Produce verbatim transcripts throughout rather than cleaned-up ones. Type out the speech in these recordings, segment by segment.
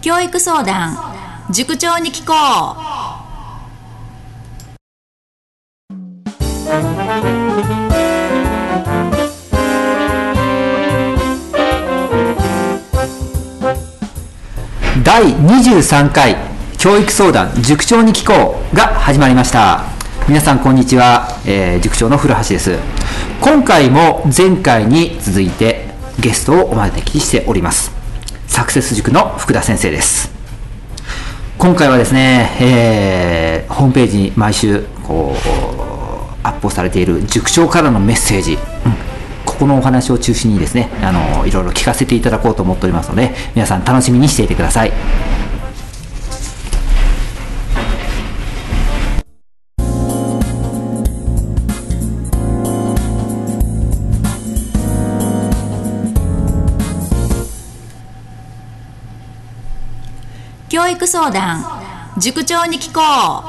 教育相談塾長に聞こう。 だいにじゅうさんかい教育相談塾長に聞こうが始まりました。皆さんこんにちは、えー、塾長の古橋です。今回も前回に続いてゲストをお招きしております。サクセス塾の福田先生です。今回はですね、えー、ホームページに毎週こうアップされている塾長からのメッセージ、うん、ここのお話を中心にですね、あのいろいろ聞かせていただこうと思っておりますので、皆さん楽しみにしていてください。 教育相談塾長に聞こう。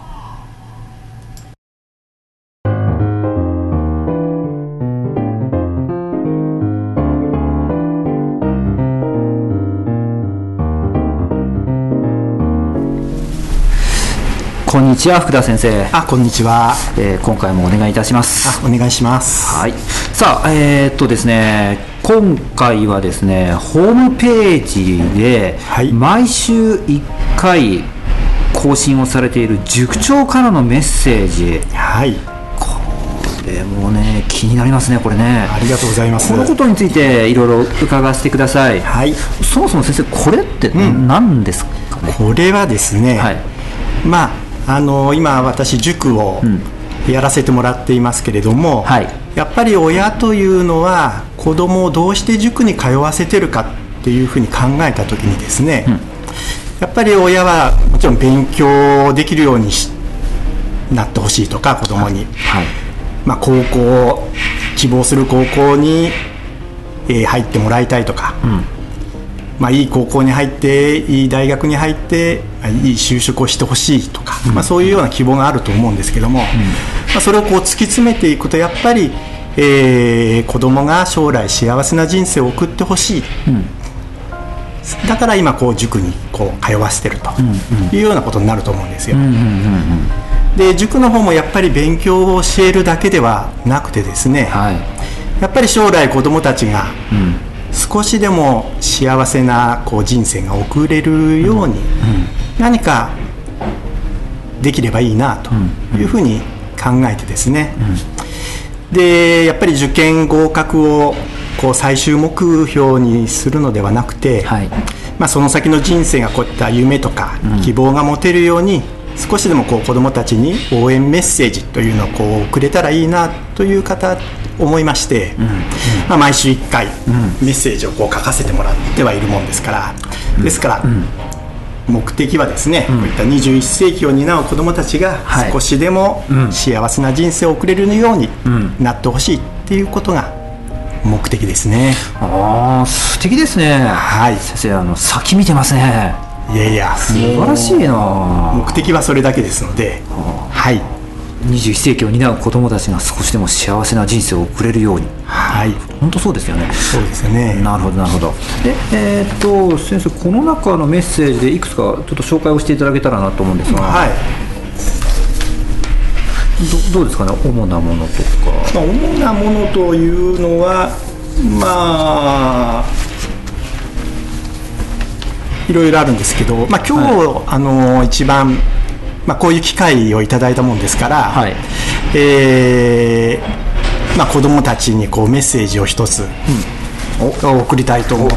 こんにちは、福田先生。 あ、こんにちは。 えー、今回もお願いいたします。 あ、お願いします。 はい。さあ、えー、っとですね、今回はですね、ホームページで毎週いっかい更新をされている塾長からのメッセージ。 はい。 これもね、気になりますね、これね。 ありがとうございます。 このことについていろいろ伺わせてください。 はい。 そもそも先生、これって何ですかね。 うん、これはですね、はい、まああの今私塾をやらせてもらっていますけれども、うん、はい、やっぱり親というのは子どもをどうして塾に通わせてるかっていうふうに考えたときにですね、うん、やっぱり親はもちろん勉強できるようにしなってほしいとか、子どもに、はい、まあ、高校希望する高校に、えー、入ってもらいたいとか、うん、まあ、いい高校に入っていい大学に入っていい就職をしてほしいとか、うん、まあ、そういうような希望があると思うんですけども、うん、まあ、それをこう突き詰めていくとやっぱり、えー、子どもが将来幸せな人生を送ってほしい、うん、だから今こう塾にこう通わせてるというようなことになると思うんですよ。で、塾の方もやっぱり勉強を教えるだけではなくてですね、はい、やっぱり将来子どもたちが、うん、少しでも幸せなこう人生が送れるように何かできればいいなというふうに考えてですね、でやっぱり受験合格をこう最終目標にするのではなくて、はい、まあ、その先の人生がこういった夢とか希望が持てるように少しでもこう子どもたちに応援メッセージというのをこう送れたらいいなという方思いまして、うんうん、まあ、毎週いっかいメッセージをこう書かせてもらってはいるもんですから、うん、ですから、うん、目的はですね、うん、こういったにじゅういっせいきを担う子どもたちが少しでも幸せな人生を送れるようになってほしいっていうことが目的ですね。 ああ、素敵ですね。はい、先生、あの先見てますね。 いやいや、 素晴らしいな。 目的はそれだけですので、はい、 にじゅういっせいきを担う子どもたちが少しでも幸せな人生を送れるように、はい、本当そうですよね。 そうですよね。 なるほどなるほど。で、えー、っと先生、この中のメッセージでいくつかちょっと紹介をしていただけたらなと思うんですが、はい、ど, どうですかね、主なものとか。 まあ、主なものというのは、まあいろいろあるんですけど、まあ、今日、はい、あの一番、まあ、こういう機会をいただいたもんですから、はい、えーまあ、子どもたちにこうメッセージを一つ、うん、送りたいと思って、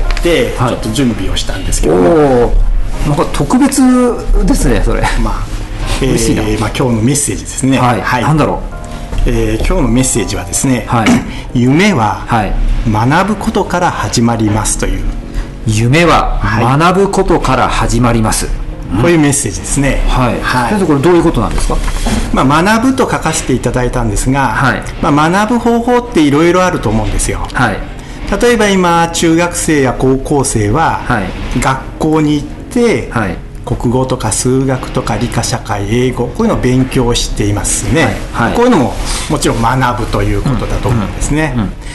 はい、ちょっと準備をしたんですけど、 おなんか特別ですね、それ。 まあえーまあ、今日のメッセージですね。 はいはい、なんだろう、 えー、今日のメッセージはですね、はい、夢は学ぶことから始まりますという、 夢は学ぶことから始まります、 はい、こういうメッセージですね。 はいはい、先生、これどういうことなんですか。 まあ、学ぶと書かせていただいたんですが、はい、まあ、学ぶ方法っていろいろあると思うんですよ。はい、例えば今中学生や高校生は学校に行って、はい、国語とか数学とか理科社会英語、こういうのを勉強していますね。はいはい、こういうのももちろん学ぶということだと思うんですね。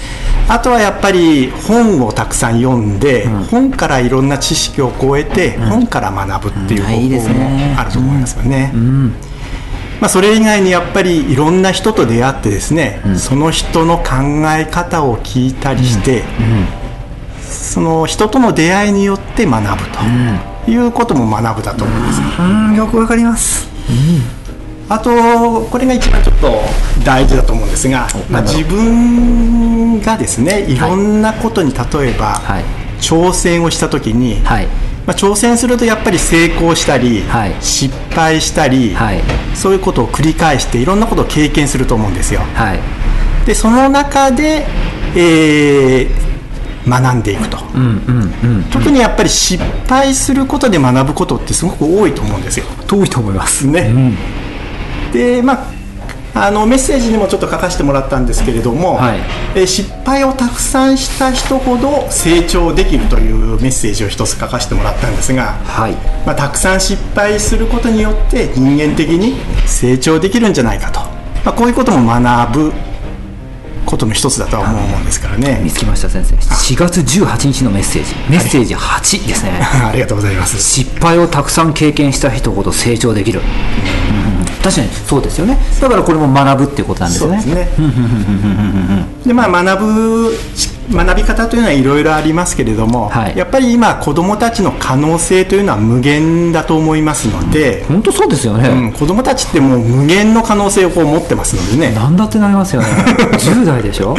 あとはやっぱり本をたくさん読んで、うん、本からいろんな知識を超えて、うん、本から学ぶっていう方法もあると思いますよね。うんうんまあ、それ以外にやっぱりいろんな人と出会ってですね、うん、その人の考え方を聞いたりして、うんうん、その人との出会いによって学ぶということも学ぶだと思うんです、 うんうん、よくわかります、うんあとこれが一番ちょっと大事だと思うんですが、まあ、自分がですねいろんなことに例えば、はい、挑戦をしたときに、はいまあ、挑戦するとやっぱり成功したり、はい、失敗したり、はい、そういうことを繰り返していろんなことを経験すると思うんですよ、はい、でその中で、えー、学んでいくと、うんうんうん、特にやっぱり失敗することで学ぶことってすごく多いと思うんですよ。 遠いと思いますね、うんでまあ、あのメッセージにもちょっと書かせてもらったんですけれども、はいえ失敗をたくさんした人ほど成長できるというメッセージを一つ書かせてもらったんですが、はいまあ、たくさん失敗することによって人間的に成長できるんじゃないかと、まあ、こういうことも学ぶことの一つだとは思うんですからね。 見つけました先生。しがつじゅうはちにちのメッセージメッセージはちですね、 はい、ありがとうございます。 失敗をたくさん経験した人ほど成長できる、うん、確かにそうですよね。だからこれも学ぶっていうことなんですよね。そうですねで、まあ、学ぶ学び方というのはいろいろありますけれども、はい、やっぱり今子どもたちの可能性というのは無限だと思いますので、 本当そうですよね、うん、 子どもたちってもう無限の可能性をこう持ってますのでね。 何だってなりますよねじゅう代でしょ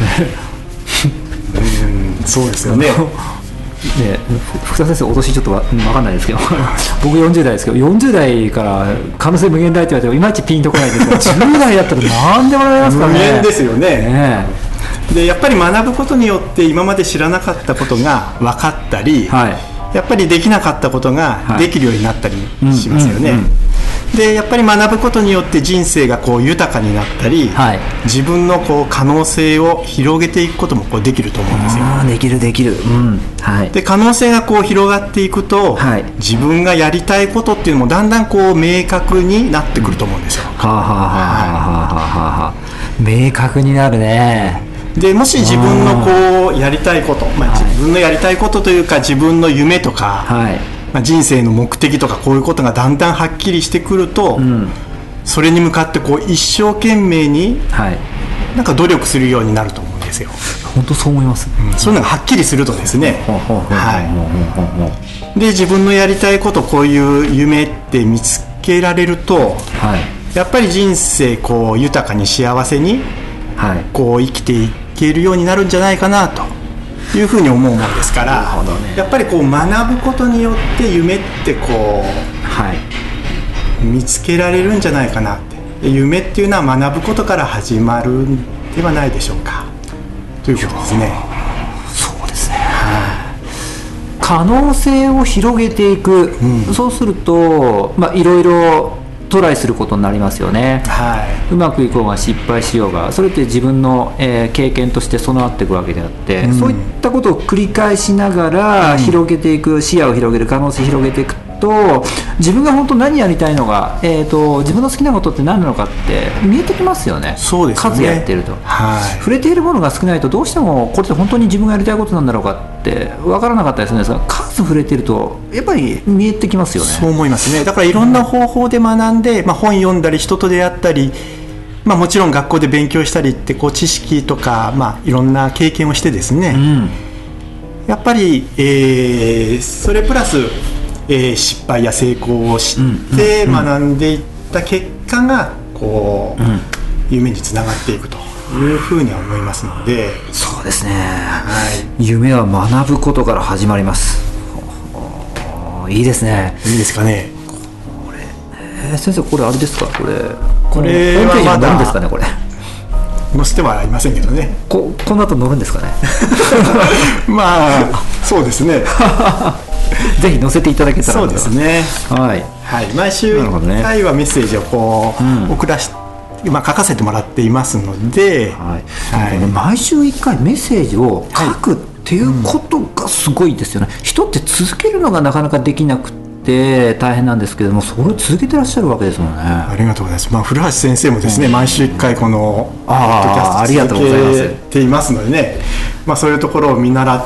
うんそうですよねね、福田先生、脅しちょっとわ分かんないですけど僕よんじゅう代ですけど、よんじゅう代から可能性無限大って言われてもいまいちピンとこないですがじゅう代だったら何でもなりますからね。 無限ですよね。ねでやっぱり学ぶことによって今まで知らなかったことが分かったり、はい、やっぱりできなかったことができるようになったりしますよね。でやっぱり学ぶことによって人生がこう豊かになったり、はい、自分のこう可能性を広げていくこともこうできると思うんですよ。 あできるできる、うんはい、 で可能性がこう広がっていくと、はい、自分がやりたいことっていうのもだんだんこう明確になってくると思うんですよ。はあはあはあはあはあ明確になるね。 でもし自分のこうやりたいこと、まあ、自分のやりたいことというか自分の夢とか、はいまあ、人生の目的とかこういうことがだんだんはっきりしてくると、うん、それに向かってこう一生懸命になんか努力するようになると思うんですよ。 本当そう思います、 うん、そういうのがはっきりするとですね、で自分のやりたいことこういう夢って見つけられると、はい、やっぱり人生こう豊かに幸せにこう生きていけるようになるんじゃないかなというふうに思うものですから、ね、やっぱりこう学ぶことによって夢ってこう、はい、見つけられるんじゃないかなって。夢っていうのは学ぶことから始まるんではないでしょうかということですね。 そうですね、はい、可能性を広げていく、うん、そうすると、まあ、いろいろトライすることになりますよね、はい、うまくいこうが失敗しようがそれって自分の、えー、経験として備わっていくわけであって、うん、そういったことを繰り返しながら広げていく、うん、視野を広げる可能性を広げていくと自分が本当何やりたいのか、えーと、自分の好きなことって何なのかって見えてきますよね。 そうですね、 数やってると、はい、触れているものが少ないとどうしてもこれって本当に自分がやりたいことなんだろうかって分からなかったりするんですが、数触れてるとやっぱり見えてきますよね。 そう思いますね。だからいろんな方法で学んで、まあ、本読んだり人と出会ったり、まあ、もちろん学校で勉強したりってこう知識とか、まあ、いろんな経験をしてですね、うん、やっぱり、えー、それプラスえー、失敗や成功を知って学んでいった結果がこう、うん、夢につながっていくというふうには思いますので。 そうですね、はい、夢は学ぶことから始まります。いいですね。 いいですかね。 これ、えー、先生これあれですか、これこれはまだ載るんですかね。これ載せてはありませんけどね。 こ, この後載るんですかねまあそうですねぜひ載せていただけたら。 そうですね、 はいはい、毎週いっかいはメッセージをこう、ねうん、送らし、まあ、書かせてもらっていますので、はいはい、 毎週いっかいメッセージを書くっていうことがすごいですよね、はいうん、人って続けるのがなかなかできなくって大変なんですけども、それを続けてらっしゃるわけですもんね。 ありがとうございます、まあ、古橋先生もですね、うん、毎週いっかいこのポッドキャスト続けていますのでね、まあ、そういうところを見習って、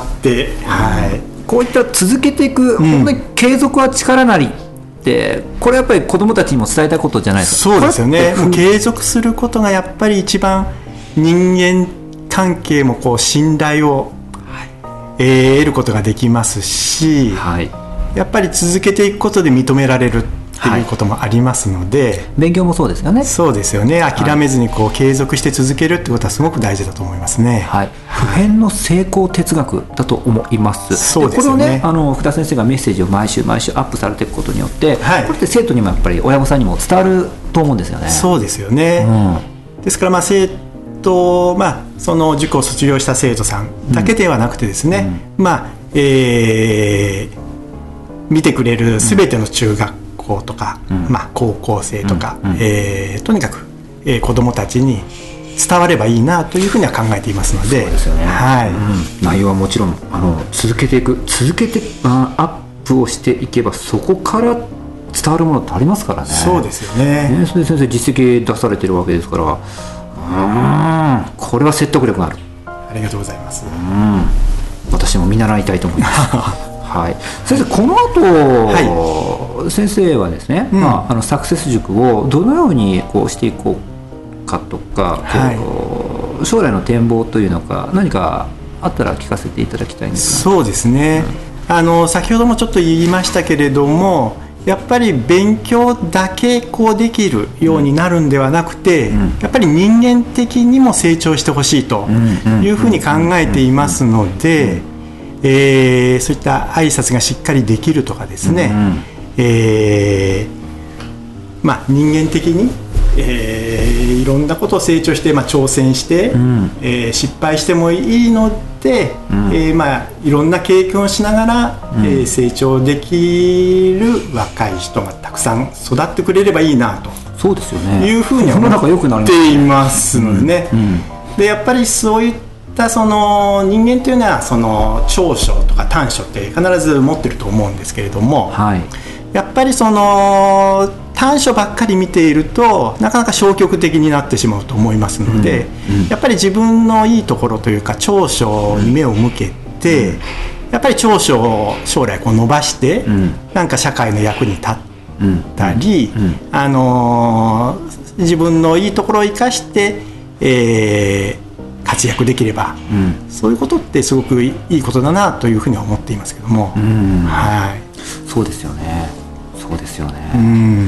はい、 こういった続けていく、うん、本当に継続は力なりってこれやっぱり子どもたちにも伝えたいことじゃないですか。 そうですよね。もう継続することがやっぱり一番人間関係もこう信頼を、はいえー、得ることができますし、はい、やっぱり続けていくことで認められるっていうこともありますので、はい、 勉強もそうですよね。 そうですよね。諦めずにこう継続して続けるってことはすごく大事だと思いますね。 はい、普遍の成功哲学だと思います。 そうですよね。 これをね、あの福田先生がメッセージを毎週毎週アップされていくことによって、はい、これって生徒にもやっぱり親御さんにも伝わると思うんですよね。 そうですよね、うん、ですからまあ生徒、まあ、その塾を卒業した生徒さんだけではなくてですね、うんまあえー、見てくれるすべての中学校とか、うんまあ、高校生とか、うんえー、とにかく、えー、子どもたちに伝わればいいなというふうには考えていますので。 そうですよね、 はいうん、内容はもちろんあの続けていく続けてあアップをしていけばそこから伝わるものってありますからね。 そうですよね。 ね、それで先生実績出されてるわけですから、うんこれは説得力がある。 ありがとうございます。 うん私も見習いたいと思います。はい、先生この後、はい、先生はですね、うんまあ、あのサクセス塾をどのようにこうしていこうかとか、はい、こう将来の展望というのか何かあったら聞かせていただきたいんですが。そうですね、うん、あの先ほどもちょっと言いましたけれどもやっぱり勉強だけこうできるようになるんではなくて、うん、やっぱり人間的にも成長してほしいというふうに考えていますので、えー、そういった挨拶がしっかりできるとかですね、うんえーまあ、人間的に、えー、いろんなことを成長して、まあ、挑戦して、うんえー、失敗してもいいので、うんえーまあ、いろんな経験をしながら、うんえー、成長できる若い人がたくさん育ってくれればいいなとそうですよねいうふうに思っていますのでね、うんうん、でやっぱりそういったその人間というのはその長所とか短所って必ず持ってると思うんですけれども、はい、やっぱりその短所ばっかり見ているとなかなか消極的になってしまうと思いますので、うんうん、やっぱり自分のいいところというか長所に目を向けて、うん、やっぱり長所を将来こう伸ばして、うん、なんか社会の役に立ったり、うんうん、あのー、自分のいいところを生かして、えー活躍できれば、うん、そういうことってすごくいいことだなというふうには思っていますけども、うんはい、 そうですよねそうですよね、うん、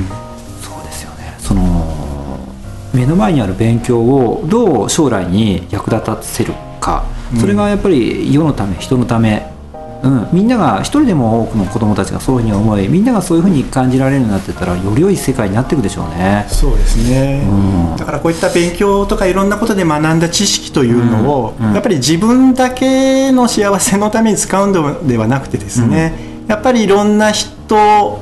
そうですよね。その目の前にある勉強をどう将来に役立たせるか、それがやっぱり世のため人のため、うん、みんなが一人でも多くの子どもたちがそういうふうに思いみんながそういうふうに感じられるようになってたらより良い世界になっていくでしょうね。 そうですね、うん、だからこういった勉強とかいろんなことで学んだ知識というのを、うんうん、やっぱり自分だけの幸せのために使うのではなくてですね、うん、やっぱりいろんな人を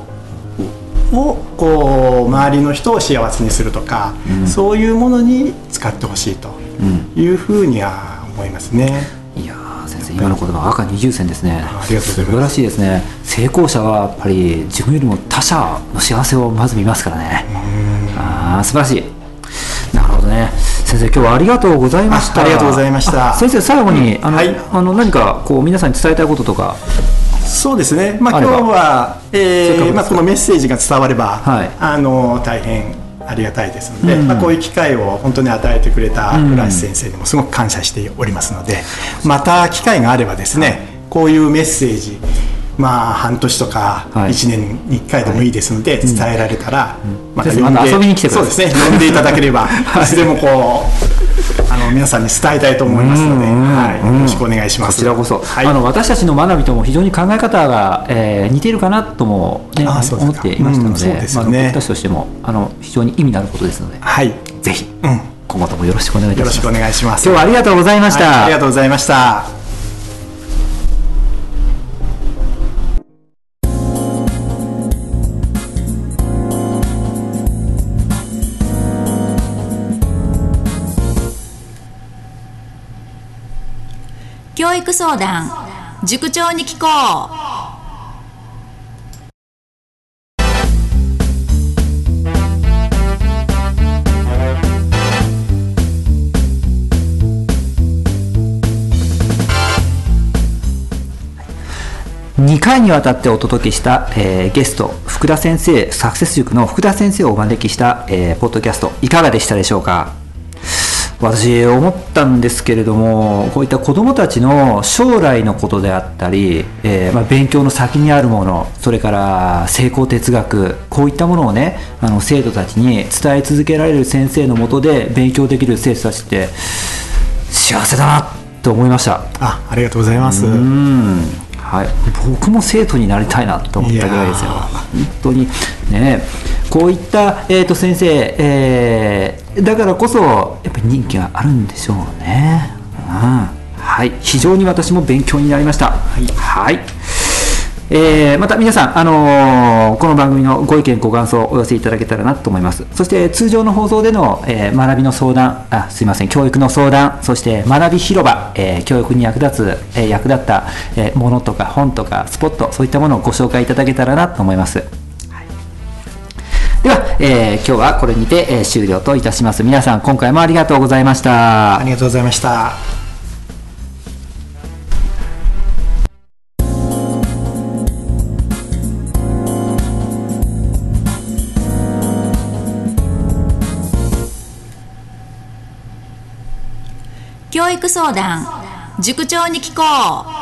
こう周りの人を幸せにするとか、うん、そういうものに使ってほしいというふうには思いますね。 いや先生今の言葉赤二重線ですね。 ありがとうございます。 素晴らしいですね。成功者はやっぱり自分よりも他者の幸せをまず見ますからね。あ素晴らしい。なるほどね。先生今日はありがとうございました。 あ, ありがとうございました。 先生最後に、うん、あの、はい、あの何かこう皆さんに伝えたいこととか。 そうですね、まあ、今日は、えーまあ、このメッセージが伝われば、はい、あの大変ありがたいですので、うんまあ、こういう機会を本当に与えてくれた古橋先生にもすごく感謝しておりますので、うん、また機会があればですね、こういうメッセージ、まあ、半年とかいちねんにいっかいでもいいですので、はい、伝えられたら、うん、また呼んで、 遊びに来てください。 そうですね、呼んでいただければ、はい、いつでもこうあの皆さんに伝えたいと思いますので、はい、よろしくお願いします。 こちらこそ、はい、あの私たちの学びとも非常に考え方が、えー、似ているかなとも、ね、思っていましたので、うんでねまあ、僕たちとしてもあの非常に意味のあることですので、はい、ぜひ、うん、今後ともよろしくお願いいたします。 よろしくお願いします。 今日はありがとうございました。はい、 ありがとうございました。 教育相談塾長に聞こう。 にかいにわたってお届けした、えー、ゲスト福田先生、サクセス塾の福田先生をお招きした、えー、ポッドキャストいかがでしたでしょうか。私思ったんですけれども、こういった子どもたちの将来のことであったり、えーまあ、勉強の先にあるもの、それから成功哲学、こういったものをね、あの生徒たちに伝え続けられる先生の下で勉強できる生徒たちって幸せだなと思いました。 あ、ありがとうございます。 うん、はい、僕も生徒になりたいなと思ったぐらいですよ。本当にね、こういった、えー、と先生、えーだからこそやっぱり人気があるんでしょうね。うん、はい、非常に私も勉強になりました。はい、はい、えー、また皆さん、あのー、この番組のご意見ご感想をお寄せいただけたらなと思います。そして通常の放送での、えー、学びの相談、あ、すいません、教育の相談、そして学び広場、えー、教育に役立つ、えー、役立った、えー、ものとか本とかスポット、そういったものをご紹介いただけたらなと思います。では、えー、今日はこれにて、えー、終了といたします。皆さん今回もありがとうございました。 ありがとうございました。 教育相談塾長に聞こう。